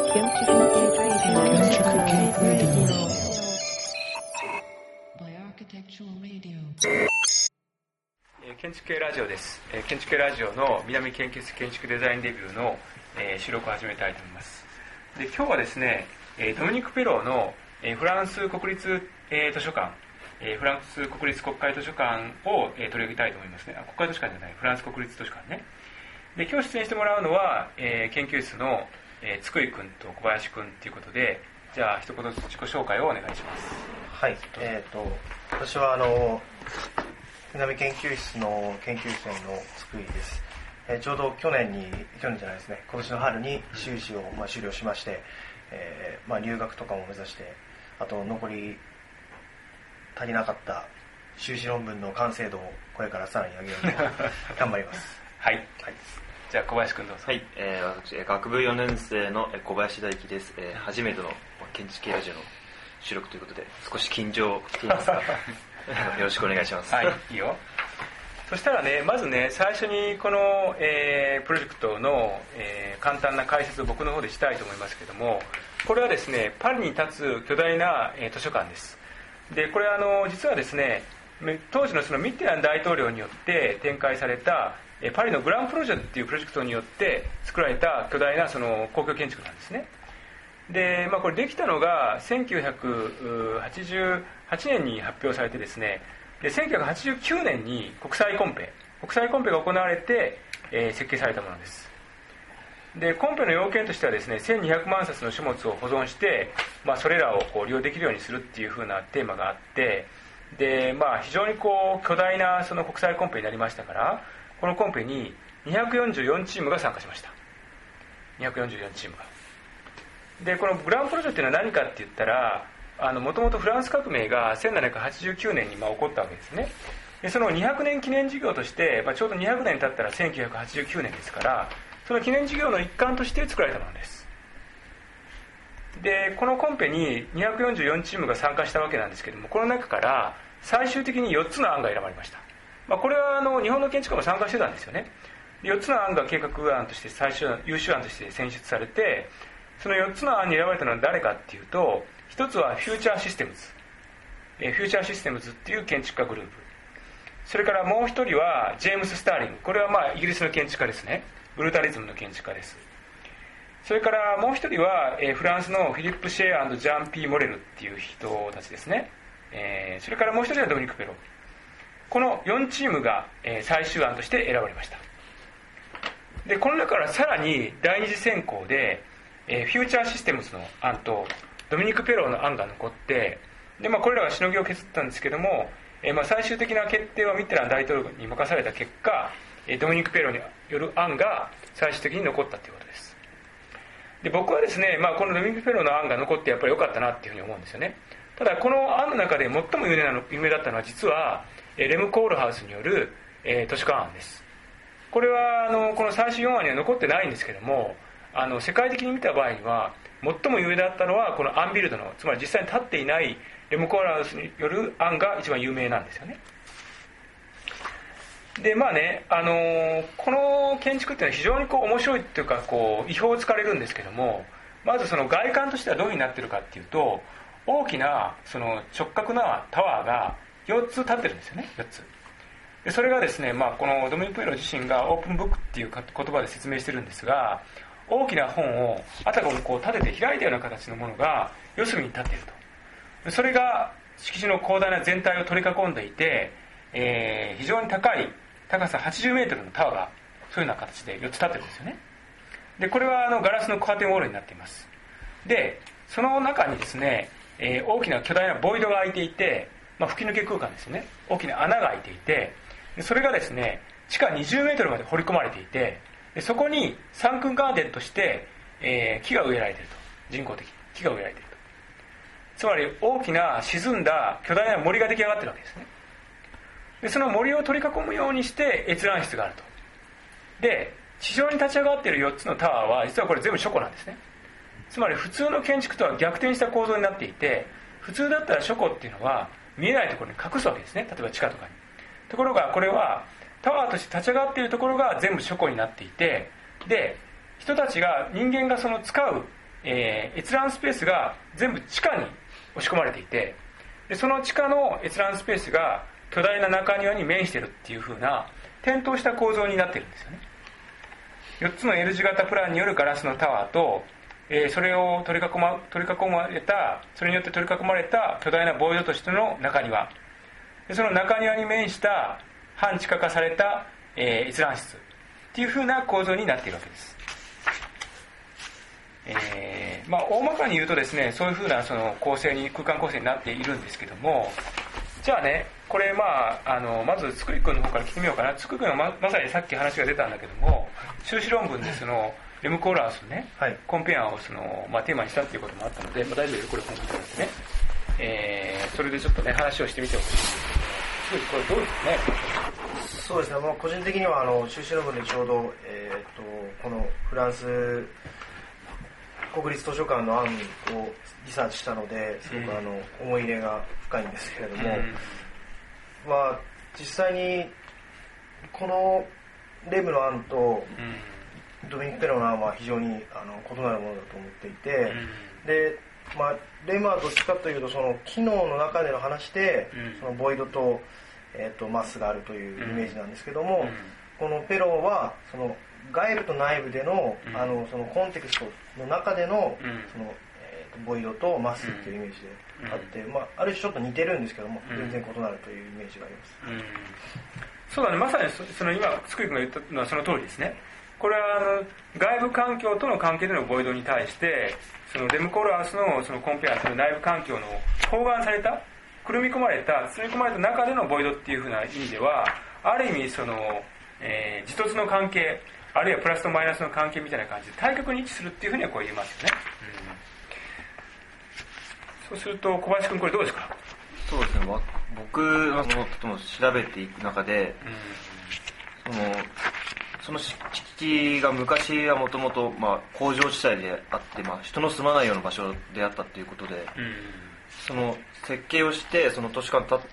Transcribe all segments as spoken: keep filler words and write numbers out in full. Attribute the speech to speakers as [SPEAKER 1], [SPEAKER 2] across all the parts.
[SPEAKER 1] 建築系ラジオです。建築系ラジオの南研究室建築デザインレビューの収録を始めたいと思います。で、今日はですね、ドミニク・ペローのフランス国立図書館、フランス国立国会図書館を取り上げたいと思いますね。あ、国会図書館じゃない、フランス国立図書館ね。で、今日出演してもらうのは、研究室の津久井君と小林君ということで、じゃあ一言ずつ自己紹介をお願いします。
[SPEAKER 2] はい、えーと、私はあの南研究室の研究生の津久井です。えー、ちょうど去年に、去年じゃないですね、今年の春に修士を、まあ、修了しまして、えーまあ、留学とかも目指して、あと残り足りなかった修士論文の完成度をこれからさらに上げようと頑張ります。
[SPEAKER 1] はい、はい、じゃあ小林君どうぞ。
[SPEAKER 3] はい、えー、私学部よねん生の小林大輝です。えー、初めての建築系ラジオの収録ということで少し緊張していますがよろしくお願いします。
[SPEAKER 1] はい、いいよ。そしたらね、まずね、最初にこの、えー、プロジェクトの、えー、簡単な解説を僕の方でしたいと思いますけども、これはですね、パリに立つ巨大な、えー、図書館です。で、これはあの実はですね、当時のそのミッテラン大統領によって展開されたえー、パリのグランプロジェっていうプロジェクトによって作られた巨大なその公共建築なんですね。で、まあ、これできたのがせんきゅうひゃくはちじゅうはちねんに発表されてですね、でせんきゅうひゃくはちじゅうきゅうねんに国際コンペ国際コンペが行われて、えー、設計されたものです。で、コンペの要件としてはですね、せんにひゃくまんさつの書物を保存して、まあ、それらをこう利用できるようにするっていう風なテーマがあって、で、まあ、非常にこう巨大なその国際コンペになりましたから、このコンペににひゃくよんじゅうよんチームが参加しました。にひゃくよんじゅうよんチームが。で、このグランプロジェっていうのは何かって言ったら、もともとフランス革命がせんななひゃくはちじゅうきゅうねんにまあ起こったわけですね。で、そのにひゃくねん記念事業として、まあ、ちょうどにひゃくねん経ったらせんきゅうひゃくはちじゅうきゅうねんですから、その記念事業の一環として作られたものです。で、このコンペににひゃくよんじゅうよんチームが参加したわけなんですけども、この中から最終的によっつの案が選ばれました。まあ、これはあの日本の建築家も参加してたんですよね。よっつの案が計画案として最終優秀案として選出されて、そのよっつの案に選ばれたのは誰かっていうと、一つはフューチャーシステムズ、えフューチャーシステムズっていう建築家グループ、それからもう一人はジェームス・スターリング、これはまあイギリスの建築家ですね。ブルータリズムの建築家です。それからもう一人は、えフランスのフィリップ・シェア&ジャン・ピー・モレルっていう人たちですね。えー、それからもう一人はドミニク・ペロー。このよんチームが最終案として選ばれました。で、この中からさらに第二次選考でフューチャーシステムズの案とドミニク・ペローの案が残って、で、まあ、これらがしのぎを削ったんですけども、まあ、最終的な決定はミッテラン大統領に任された結果、ドミニク・ペローによる案が最終的に残ったということです。で、僕はですね、まあ、このドミニク・ペローの案が残ってやっぱり良かったなっていうふうに思うんですよね。ただこの案の中で最も有名なの有名だったのは実はレム・コールハウスによる、えー、図書館案です。これはあのこの最終よん案には残ってないんですけども、あの世界的に見た場合には最も有名だったのはこのアンビルドの、つまり実際に立っていないレム・コールハウスによる案が一番有名なんですよね。で、まあね、あのー、この建築っていうのは非常にこう面白いっていうか、こう意表をつかれるんですけども、まずその外観としてはどういうふうになってるかっていうと、大きなその直角なタワーがよっつ立ってるんですよね。よっつで、それがですね、まあ、このドミニク・ペロー自身がオープンブックっていう言葉で説明してるんですが、大きな本をあたかもこう立てて開いたような形のものが四隅に立っていると。それが敷地の広大な全体を取り囲んでいて、えー、非常に高い高さはちじゅうメートルのタワーがそういうような形でよっつ立ってるんですよね。で、これはあのガラスのカーテンウォールになっています。で、その中にですね、えー、大きな巨大なボイドが開いていて、まあ、吹き抜け空間ですよね。大きな穴が開いていて、でそれがですね、地下にじゅうメートルまで掘り込まれていて、でそこにサンクンガーデンとして、えー、木が植えられていると。人工的に木が植えられていると。つまり大きな沈んだ巨大な森が出来上がっているわけですね。でその森を取り囲むようにして閲覧室があると。で、地上に立ち上がっているよっつのタワーは実はこれ全部書庫なんですね。つまり普通の建築とは逆転した構造になっていて、普通だったら書庫っていうのは見えないところに隠すわけですね。例えば地下とかに。ところがこれはタワーとして立ち上がっているところが全部書庫になっていて、で人たちが人間がその使うえー、閲覧スペースが全部地下に押し込まれていて、でその地下の閲覧スペースが巨大な中庭に面しているっていう風な点灯した構造になっているんですよね。よっつの L 字型プランによるガラスのタワーと、えー、それを取り囲ま、取り囲まれたそれによって取り囲まれた巨大なボイドとしての中庭で、その中庭に面した半地下化された、えー、閲覧室っていう風な構造になっているわけです。えーまあ、大まかに言うとですね、そういう風なその構成に空間構成になっているんですけども、じゃあね、これ、まあ、あのまずつくりくんの方から聞いてみようかな。つくりくんは ま, まさにさっき話が出たんだけども、修士論文でそのレムコーラースのね、はい、コンペアンをその、まあ、テーマにしたっていうこともあったので、まあ、大丈夫ですこれ本見てもらってね、えー、それでちょっとね話をしてみてほしいんですけども、すごいこれどうですかね。
[SPEAKER 2] そうですね、まあ、個人的にはあの修士論文でちょうど、えー、とこのフランス国立図書館の案をリサーチしたので、すごくあの思い入れが深いんですけれども、うん、まあ、実際にこのレムの案とドミニク・ペロの案は非常にあの異なるものだと思っていて、うん、で、まあ、レムはどっちかというとその機能の中での話で、うん、そのボイドと、えー、とマスがあるというイメージなんですけども、うん、このペロはその外部と内部での、うん、あのそのコンテクストの中での、うん、そのえー、とボイドとマスっていうイメージであって、うん、まあ、ある種ちょっと似てるんですけども、うん、全然異なるというイメージがあります、うん、
[SPEAKER 1] そうだね、まさに そ, その今つくりくんが言ったのはその通りですね。これはあの外部環境との関係でのボイドに対してそのレムコーラース の, そのコンペアする内部環境の包含されたくるみ込まれた包み込まれた中でのボイドっていう風な意味ではある意味その、えー、自突の関係あるいはプラスとマイナスの関係みたいな感じで対極に位置するっていうふうにはこう言えますよね、うん、そうすると小林君これどうですか。
[SPEAKER 3] そうですね、僕はそのとも調べていく中で、うん、そのその敷地が昔はもともと工場地帯であって、まあ、人の住まないような場所であったということで、うん、その設計をしてその都市間を建って、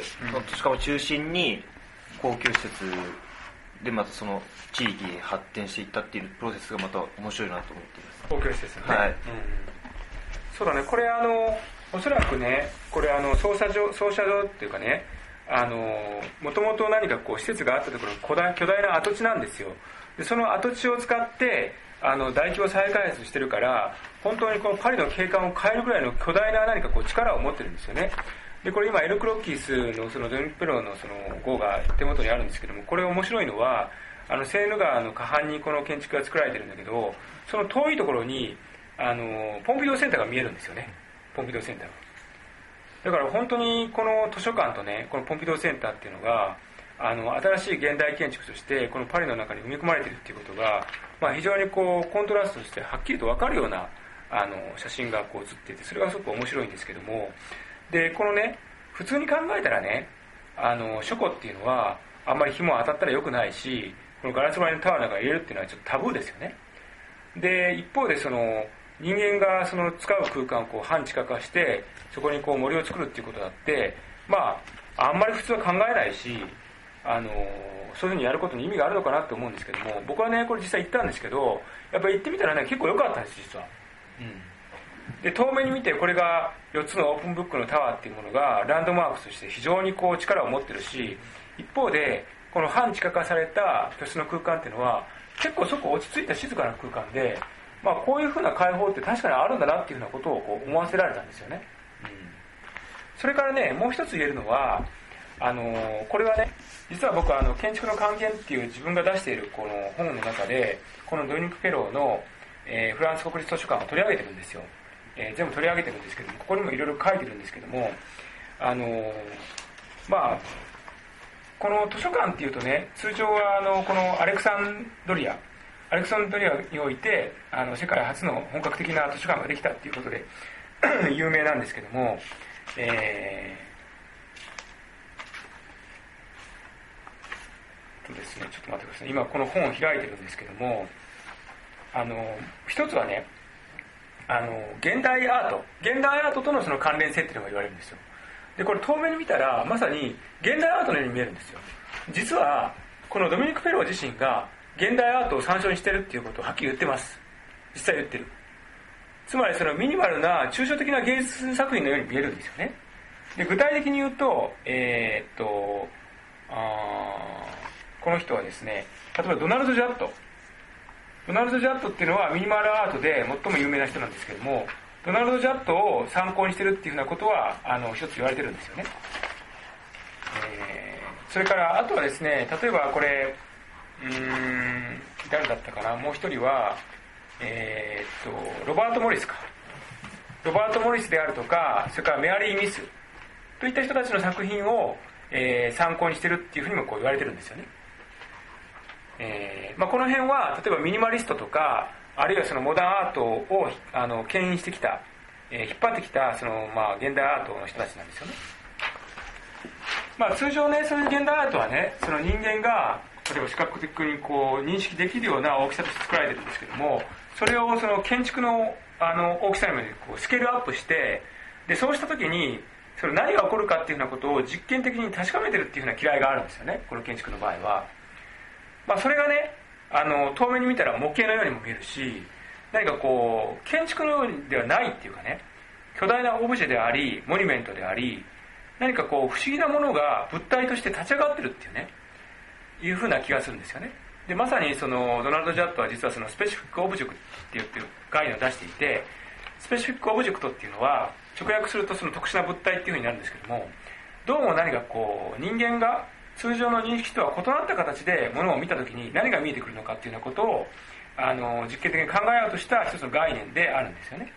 [SPEAKER 3] うん、その都市間を中心に高級施設でまたその地域に発展していったっていうプロセスがまた面白いなと思っています。
[SPEAKER 1] 高級施設ね、
[SPEAKER 3] はい、うん、
[SPEAKER 1] そうだね、これあのおそらくねこれあの操作場操車場っていうかね、あのもともと何かこう施設があったところ巨大巨大な跡地なんですよ。でその跡地を使ってあの大規模再開発してるから本当にこのパリの景観を変えるぐらいの巨大な何かこう力を持ってるんですよね。でこれ今エル・クロッキースのそのドミニク・ペロのその号が手元にあるんですけども、これ面白いのはあのセーヌ川の河畔にこの建築が作られてるんだけど、その遠いところにあのポンピドーセンターが見えるんですよね。ポンピドーセンターがだから本当にこの図書館とねこのポンピドーセンターっていうのがあの新しい現代建築としてこのパリの中に埋め込まれているっていうことが、まあ、非常にこうコントラストとしてはっきりと分かるようなあの写真がこう写っていて、それがすごく面白いんですけども、でこのね普通に考えたらねあの書庫っていうのはあんまり日も当たったら良くないし、このガラス張りのタワーなんか入れるっていうのはちょっとタブーですよね。で一方でその人間がその使う空間をこう半地下化してそこにこう森を作るっていうことだってまああんまり普通は考えないし、あのそういうふうにやることに意味があるのかなと思うんですけども、僕はねこれ実際行ったんですけどやっぱり行ってみたらね結構良かったんです実は、うん、で遠目に見てこれがよっつのオープンブックのタワーっていうものがランドマークとして非常にこう力を持ってるし、一方でこの半地下化された居室の空間っていうのは結構そこ落ち着いた静かな空間で、まあ、こういうふうな開放って確かにあるんだなっていうふうなことをこう思わせられたんですよね、うん、それからねもう一つ言えるのはあのー、これはね実は僕はあの建築の関係っていう自分が出しているこの本の中でこのドミニク・ペローの、えー、フランス国立図書館を取り上げてるんですよ、えー、全部取り上げてるんですけども、ここにもいろいろ書いてるんですけども、あのー、まあこの図書館っていうとね通常はあのこのアレクサンドリアアレクサンドリアにおいてあの世界初の本格的な図書館ができたっていうことで有名なんですけども、えー、とですねちょっと待ってください。今この本を開いてるんですけども、あの一つはねあの現代アート現代アートとのその関連性っていうのが言われるんですよ。でこれ遠目に見たらまさに現代アートのように見えるんですよ。実はこのドミニク・ペロー自身が現代アートを参照にしてるっていうことをはっきり言ってます。実際言ってる。 つまりそのミニマルな抽象的な芸術作品のように見えるんですよね。で具体的に言うと、えー、っとあこの人はですね、例えばドナルド・ジャットドナルド・ジャットっていうのはミニマルアートで最も有名な人なんですけども、ドナルド・ジャットを参考にしてるっていうふうなことはあの一つ言われてるんですよね。えー、それからあとはですね、例えばこれうーん誰だったかな、もう一人はえー、っとロバート・モリスかロバート・モリスであるとか、それからメアリー・ミスといった人たちの作品を、えー、参考にしてるっていうふうにもこう言われてるんですよね。えーまあ、この辺は例えばミニマリストとか、あるいはそのモダンアートをあの牽引してきた、えー、引っ張ってきたその、まあ、現代アートの人たちなんですよね。まあ、通常ね、そういう現代アートはね、その人間が例えば視覚的にこう認識できるような大きさとして作られてるんですけども、それをその建築の、あの大きさにまでこうスケールアップして、でそうした時にそれ何が起こるかっていうようなことを実験的に確かめてるっていうような嫌いがあるんですよね、この建築の場合は。まあ、それがね、あの遠目に見たら模型のようにも見えるし、何かこう建築のようではないっていうかね、巨大なオブジェでありモニュメントであり、何かこう不思議なものが物体として立ち上がってるっていうね、いうふうな気がするんですよね。でまさにそのドナルド・ジャットは実はそのスペシフィック・オブジェクトっていう概念を出していて、スペシフィック・オブジェクトっていうのは直訳するとその特殊な物体っていうふうになるんですけども、どうも何かこう人間が通常の認識とは異なった形でものを見たときに何が見えてくるのかっていうようなことをあの実験的に考えようとした一つの概念であるんですよね。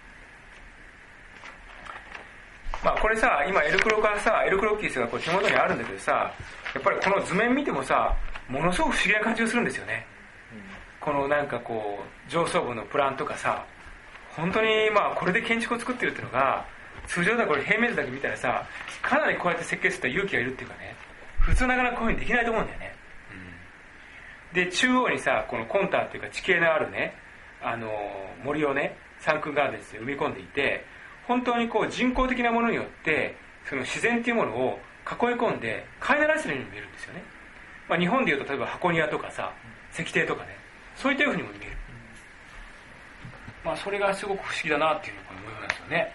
[SPEAKER 1] まあこれさ、今エルクロからさエルクロッキースがこう手元にあるんだけどさ、やっぱりこの図面見てもさ、ものすごく不思議な感じがするんですよね、うん、このなんかこう上層部のプランとかさ、本当にまあこれで建築を作ってるっていうのが、通常ではこれ平面図だけ見たらさ、かなりこうやって設計すると勇気がいるっていうかね、普通なかなかこういうふうにできないと思うんだよね、うん、で中央にさ、このコンタっていうか地形のあるね、あの森をねサンクンガーデンズで埋め込んでいて、本当にこう人工的なものによってその自然っていうものを囲い込んで飼いならしてるように見えるんですよね。まあ、日本でいうと例えば箱庭とかさ石庭とかね、そういったようにも見える、まあ、それがすごく不思議だなっていうのを思いますよね、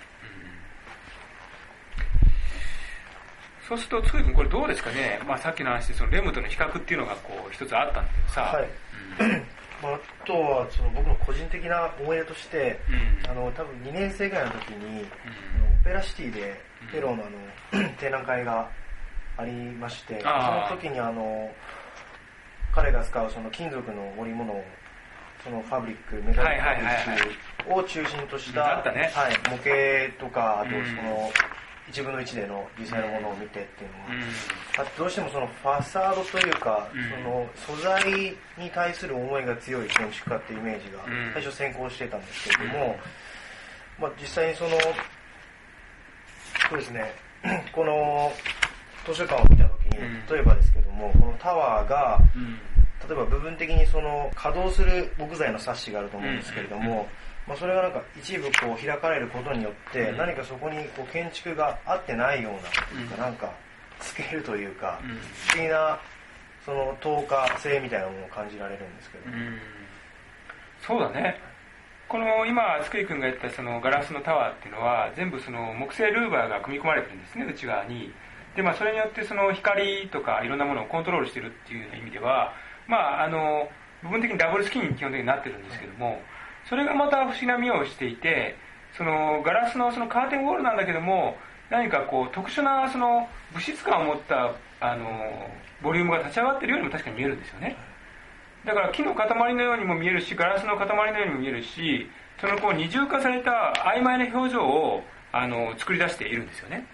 [SPEAKER 1] うん、そうするとつくり君これどうですかね、まあ、さっきの話でそのレムとの比較っていうのがこう一つあったんだけどさ、
[SPEAKER 2] はい、うんまあ、あとはその僕の個人的な思い出として、うん、あの多分にねん生ぐらいの時に、うん、オペラシティでペローのあの展覧会がありまして、その時にあの彼が使うその金属の織物をそのファブリックメタリックファブリックを中心とした、
[SPEAKER 1] ね、
[SPEAKER 2] はい、模型とか、あとそのいちぶんのいちでの実際のものを見てっていうのは、うん、あとどうしてもそのファサードというか、うん、その素材に対する思いが強い建築家っていうイメージが最初先行してたんですけれども、うんまあ、実際にそのそうですねこの図書館を見た時に、例えばですけども、このタワーが、うん、例えば部分的にその稼働する木材のサッシがあると思うんですけれども、うんまあ、それがなんか一部こう開かれることによって、うん、何かそこにこう建築が合ってないような、うん、なんかスケールというか、うん、不思議なその透過性みたいなものを感じられるんですけど、うん、
[SPEAKER 1] そうだね。この今つくり君が言ったそのガラスのタワーっていうのは全部その木製ルーバーが組み込まれてるんですね、内側に。でまあ、それによってその光とかいろんなものをコントロールしてるっていうような意味では、まあ、あの部分的にダブルスキンに基本的になってるんですけども、それがまた不思議な妙をしていて、そのガラスのそのカーテンウォールなんだけども、何かこう特殊なその物質感を持ったあのボリュームが立ち上がってるようにも確かに見えるんですよね。だから木の塊のようにも見えるし、ガラスの塊のようにも見えるし、そのこう二重化された曖昧な表情をあの作り出しているんですよね。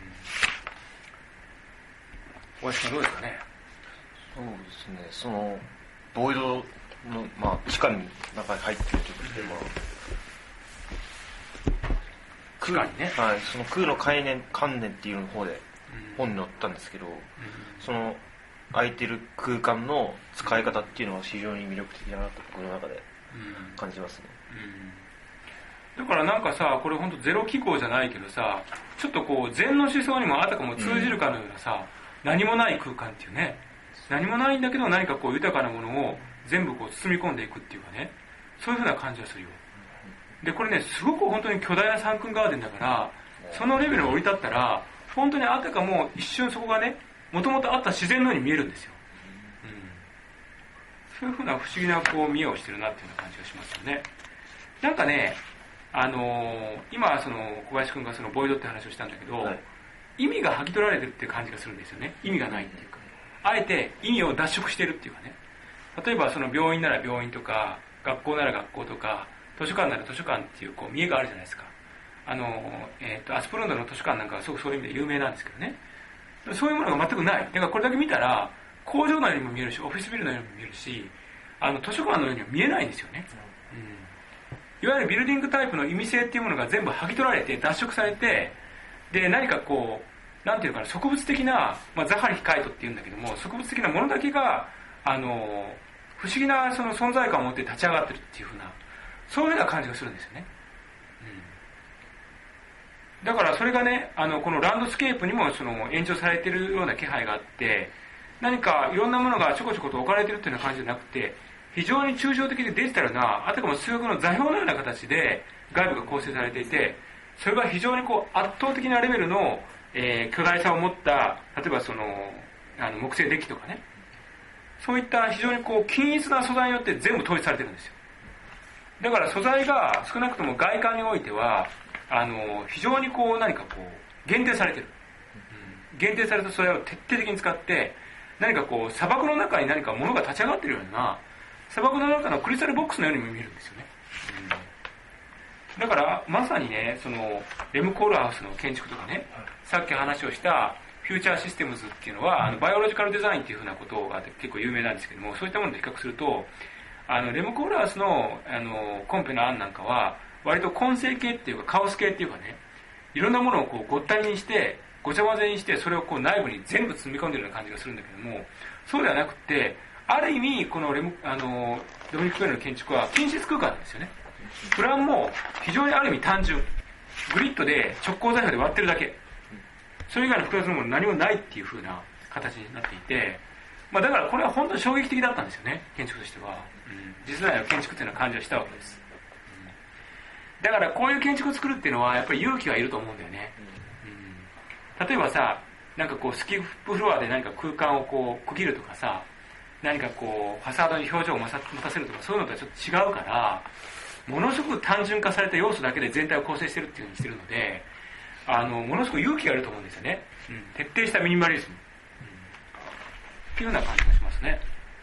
[SPEAKER 1] 大橋君どうですかね。
[SPEAKER 3] そうですね、そのボイドの、まあ、地下に中に入っているときでも、
[SPEAKER 1] 地下にね、
[SPEAKER 3] はい、その空の概念観念っていうの方で本に載ったんですけど、うん、その空いてる空間の使い方っていうのは非常に魅力的だなと僕の中で感じますね、
[SPEAKER 1] うんうん、だからなんかさ、これ本当ゼロ記号じゃないけどさ、ちょっとこう禅の思想にもあたかも通じるかのようなさ、うん、何もない空間っていうね、何もないんだけど何かこう豊かなものを全部こう包み込んでいくっていうかね、そういう風な感じがするよ。 でこれねすごく本当に巨大なサンクンガーデンだからそのレベルに降り立ったら本当にあたかも一瞬そこがねもともとあった自然のように見えるんですよ、うん、そういうふうな不思議なこう見えをしてるなっていうような感じがしますよね。なんかねあのー、今その小林君がそのボイドって話をしたんだけど、はい、意味が剥ぎ取られてるっていう感じがするんですよね。意味がないっていうかあえて意味を脱色してるっていうかね。例えばその病院なら病院とか学校なら学校とか図書館なら図書館っていうこう見えがあるじゃないですか。あの、えーと、アスプロンドの図書館なんかはすごくそういう意味で有名なんですけどね。そういうものが全くない。だからこれだけ見たら工場のようにも見えるしオフィスビルのようにも見えるしあの図書館のようには見えないんですよね、うん、いわゆるビルディングタイプの意味性っていうものが全部剥ぎ取られて脱色されてで何かこうなんていうかな植物的な、まあ、ザハリヒカイトっていうんだけども植物的なものだけがあの不思議なその存在感を持って立ち上がってるっていうふうなそういうような感じがするんですよね、うん、だからそれがねあのこのランドスケープにもその延長されているような気配があって何かいろんなものがちょこちょこと置かれているというような感じじゃなくて非常に抽象的でデジタルなあたかも数学の座標のような形で外部が構成されていてそれが非常にこう圧倒的なレベルの、えー、巨大さを持った例えばそのあの木製デッキとかねそういった非常にこう均一な素材によって全部統一されてるんですよ。だから素材が少なくとも外観においてはあの非常にこう何かこう限定されてる、うん、限定された素材を徹底的に使って何かこう砂漠の中に何か物が立ち上がってるような砂漠の中のクリスタルボックスのようにも見えるんですよね、うん、だからまさにねそのレム・コールハウスの建築とかねさっき話をしたフューチャーシステムズっていうのはあのバイオロジカルデザインっていうふうなことが結構有名なんですけどもそういったものと比較するとあのレム・コールハウスのあのコンペの案なんかは割と混成系っていうかカオス系っていうかねいろんなものをこうごったにしてごちゃ混ぜにしてそれをこう内部に全部積み込んでるような感じがするんだけどもそうではなくてある意味このレムあのドミニク・ペレの建築は均質空間なんですよね。プランも非常にある意味単純グリッドで直交座標で割ってるだけそれ以外の複雑なもの何もないっていう風な形になっていて、まあ、だからこれは本当に衝撃的だったんですよね建築としては、うん、実在の建築っていうのは感じはしたわけです、うん、だからこういう建築を作るっていうのはやっぱり勇気がいると思うんだよね、うん、例えばさなんかこうスキップフロアで何か空間をこう区切るとかさ何かこうファサードに表情を持たせるとかそういうのとはちょっと違うからものすごく単純化された要素だけで全体を構成してるっていうふうにしてるのであのものすごく勇気がいると思うんですよね、うん、徹底したミニマリズム、うん、っていうような感じがしますね。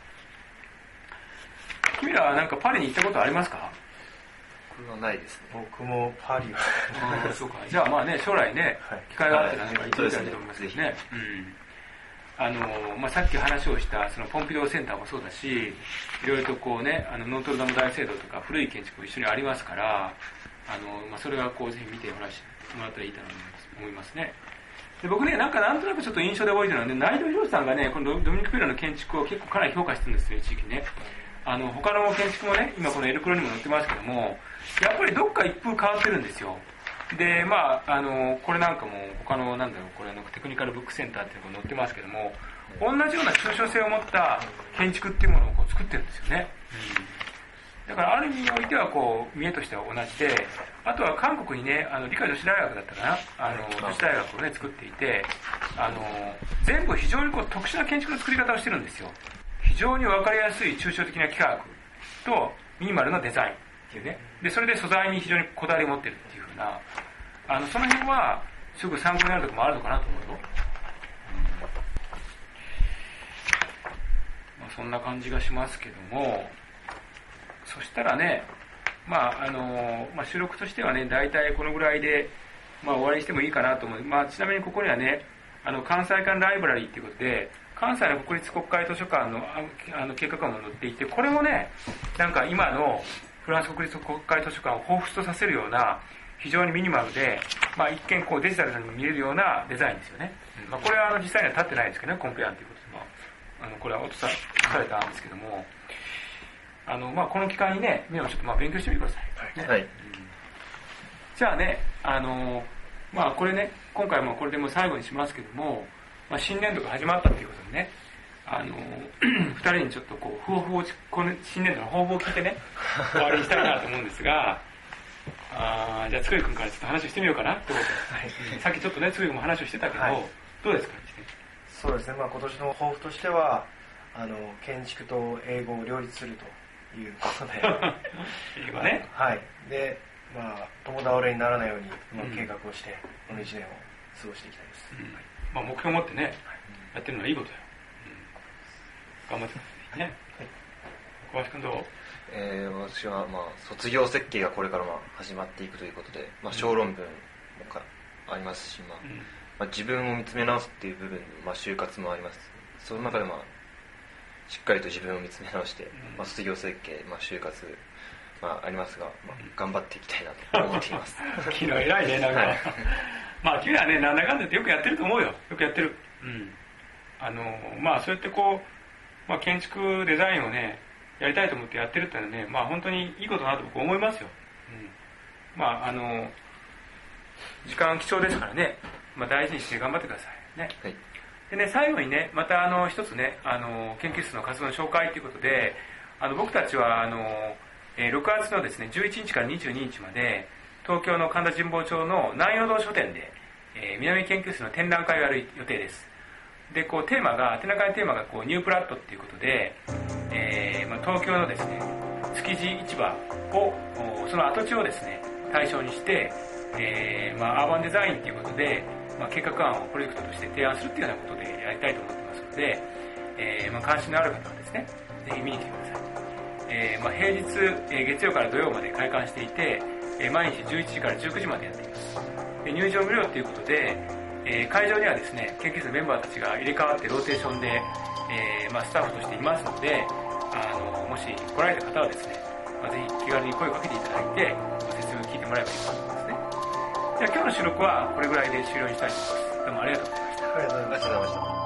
[SPEAKER 1] 君らはなんかパリに行ったことありますか？
[SPEAKER 3] 僕はないですね。
[SPEAKER 2] 僕もパリは
[SPEAKER 1] あそうか。じゃあまあね将来ね、はい、機会があったらなんか行ってみたいと思いますね、はい、うん、あのまあ、さっき話をしたそのポンピドーセンターもそうだしいろいろとこうねあのノートルダム大聖堂とか古い建築も一緒にありますからあの、まあ、それはこうぜひ見てもらったらいいかなと思いますね。で僕ねなんかなんとなくちょっと印象で覚えてるのはね内藤博さんがねこのドミニク・ペレの建築を結構かなり評価してるんですよ一時期ね。あの他の建築もね今このエルクロにも載ってますけどもやっぱりどっか一風変わってるんですよ。でまああのこれなんかも他のなんだろうこれのテクニカルブックセンターっていうのが載ってますけども同じような抽象性を持った建築っていうものをこう作ってるんですよね、うん、だからある意味においてはこう見栄としては同じであとは韓国にねあの理科女子大学だったかなあの女子大学をね作っていてあの全部非常にこう特殊な建築の作り方をしてるんですよ。非常に分かりやすい抽象的な幾何学とミニマルなデザインっていうねでそれで素材に非常にこだわりを持ってるっていうふうなあのその辺はすごく参考になるところもあるのかなと思うよ、うんまあ、そんな感じがしますけどもそしたらねまああのまあ、収録としてはね大体このぐらいで、まあ、終わりにしてもいいかなと思う、まあ、ちなみにここにはねあの関西間ライブラリーということで関西の国立国会図書館のあの計画案も載っていてこれもねなんか今のフランス国立国会図書館を彷彿とさせるような非常にミニマルで、まあ、一見こうデジタルに見えるようなデザインですよね、まあ、これはあの実際には立ってないですけどねコンペ案ということで、まあ、あのこれは落とさ、落とされたんですけどもあの、まあ、この期間にね皆さんちょっとまあ勉強してみてください、ね
[SPEAKER 3] はいうん、
[SPEAKER 1] じゃあねあのまあこれね今回もこれでもう最後にしますけどもまあ、新年度が始まったということでねあのふたりにちょっとこう抱負をこの新年度の抱負を聞いてね終わりにしたいなと思うんですがあじゃあつくり君からちょっと話をしてみようかなってことで、はい、さっきちょっとねつくり君も話をしてたけど、はい、どうですか？
[SPEAKER 2] そうですね、まあ、今年の抱負としてはあの建築と英語を両立するということで
[SPEAKER 1] 英語ね、
[SPEAKER 2] はい、で、まあ、共倒れにならないように、まあ、計画をして、うん、このいちねんを過ごしていきたいです、
[SPEAKER 1] うんまあ、目標を持ってね、はい、やってるのはいいことだよ、うん、頑張ってくださいね、はい、小林君どう？
[SPEAKER 3] えー、私は、まあ、卒業設計がこれからまあ始まっていくということで、まあ、小論文もかありますし、まあうんまあ、自分を見つめ直すっていう部分で、まあ、就活もあります。その中で、まあ、しっかりと自分を見つめ直して、うんまあ、卒業設計、まあ、就活、まあ、ありますが、まあ、頑張っていきたいなと思っています
[SPEAKER 1] 君は偉いねなんか、はい、まあ君はねなんだかんだってよくやってると思うよ。よくやってる、うんあのまあ、そうやってこう、まあ、建築デザインをねやりたいと思ってやってるってのはね、まあ本当にいいことだなと僕思いますよ。うん、まああの時間貴重ですからね、まあ、大事にして頑張ってくださいね。はい、でね最後にねまたあの一つねあの研究室の活動の紹介ということで、あの僕たちはあの、えー、ろくがつのですねじゅういちにちからにじゅうににちまで東京の神田神保町の南陽堂書店で、えー、南研究室の展覧会をやる予定です。でこうテーマが展覧会のテーマがこうニュープラットっていうことで、えーまあ、東京のですね築地市場をその跡地をですね対象にして、えーまあ、アーバンデザインっていうことで、まあ、計画案をプロジェクトとして提案するっていうようなことでやりたいと思ってますので、えーまあ、関心のある方はですねぜひ見に来てください。えーまあ、平日、えー、月曜から土曜まで開館していて、えー、毎日じゅういちじからじゅうくじまでやっています。で入場無料ということで、えー、会場にはですね研究室のメンバーたちが入れ替わってローテーションで、えーまあ、スタッフとしていますので、あのもし来られた方はですね、まあ、ぜひ気軽に声をかけていただいてご説明を聞いてもらえばいいと思いますね。じゃあ今日の収録はこれぐらいで終了にしたいと思います。どうもありがとうございました。
[SPEAKER 2] ありがとうございました。